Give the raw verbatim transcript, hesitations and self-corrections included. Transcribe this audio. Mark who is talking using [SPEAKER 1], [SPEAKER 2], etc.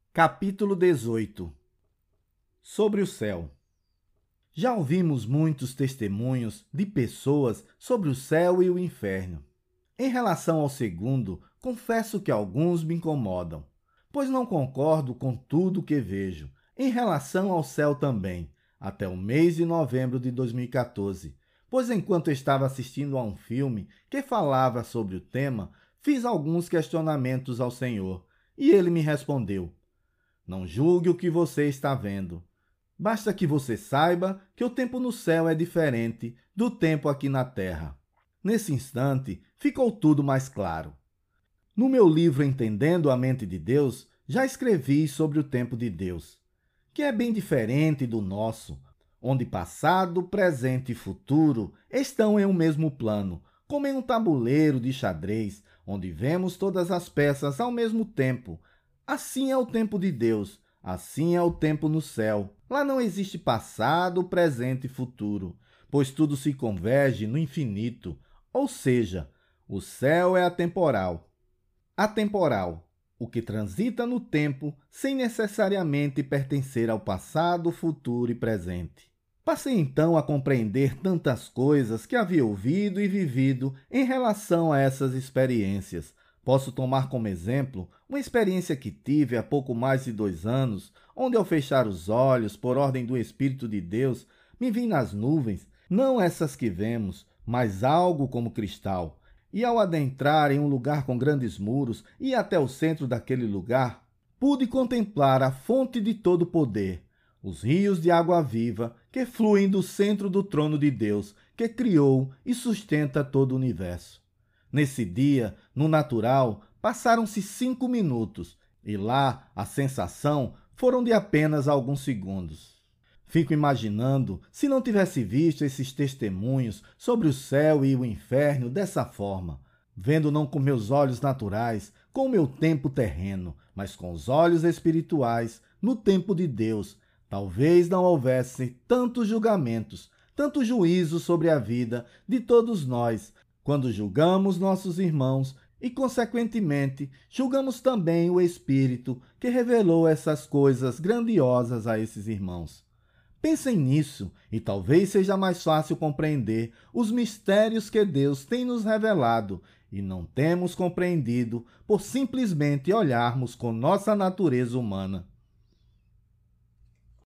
[SPEAKER 1] Capítulo dezoito. Sobre o céu. Já ouvimos muitos testemunhos de pessoas sobre o céu e o inferno. Em relação ao segundo, confesso que alguns me incomodam, pois não concordo com tudo que vejo. Em relação ao céu também, até o mês de novembro de dois mil e quatorze, pois enquanto estava assistindo a um filme que falava sobre o tema, fiz alguns questionamentos ao Senhor, e ele me respondeu: não julgue o que você está vendo. Basta que você saiba que o tempo no céu é diferente do tempo aqui na terra. Nesse instante, ficou tudo mais claro. No meu livro Entendendo a Mente de Deus, já escrevi sobre o tempo de Deus, que é bem diferente do nosso, onde passado, presente e futuro estão em um mesmo plano, como em um tabuleiro de xadrez, onde vemos todas as peças ao mesmo tempo. Assim é o tempo de Deus, assim é o tempo no céu. Lá não existe passado, presente e futuro, pois tudo se converge no infinito, ou seja, o céu é atemporal. Atemporal, o que transita no tempo sem necessariamente pertencer ao passado, futuro e presente. Passei então a compreender tantas coisas que havia ouvido e vivido em relação a essas experiências. Posso tomar como exemplo uma experiência que tive há pouco mais de dois anos, onde ao fechar os olhos, por ordem do Espírito de Deus, me vi nas nuvens, não essas que vemos, mas algo como cristal. E ao adentrar em um lugar com grandes muros e até o centro daquele lugar, pude contemplar a fonte de todo poder, os rios de água viva que fluem do centro do trono de Deus, que criou e sustenta todo o universo. Nesse dia, no natural, passaram-se cinco minutos, e lá a sensação foram de apenas alguns segundos. Fico imaginando se não tivesse visto esses testemunhos sobre o céu e o inferno dessa forma, vendo não com meus olhos naturais, com o meu tempo terreno, mas com os olhos espirituais, no tempo de Deus, talvez não houvesse tantos julgamentos, tanto juízo sobre a vida de todos nós, quando julgamos nossos irmãos e, consequentemente, julgamos também o Espírito que revelou essas coisas grandiosas a esses irmãos. Pensem nisso e talvez seja mais fácil compreender os mistérios que Deus tem nos revelado e não temos compreendido por simplesmente olharmos com nossa natureza humana.